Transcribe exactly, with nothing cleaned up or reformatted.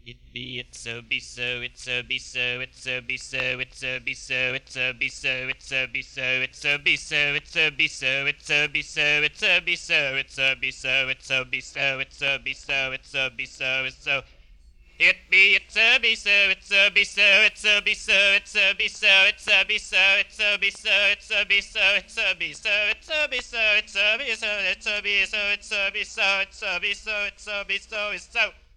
It be it so be so it so be so it so be so it so be so it so be so it so be so it so be so it so be so it so be so it so be so it so be so it so be so it so be so it so be so it so it be it so be so it so be so it so be so it so be so it so be so it so be so it so be so it so be so it so be so it so be so it so be so it so be so it so be so it so be so it so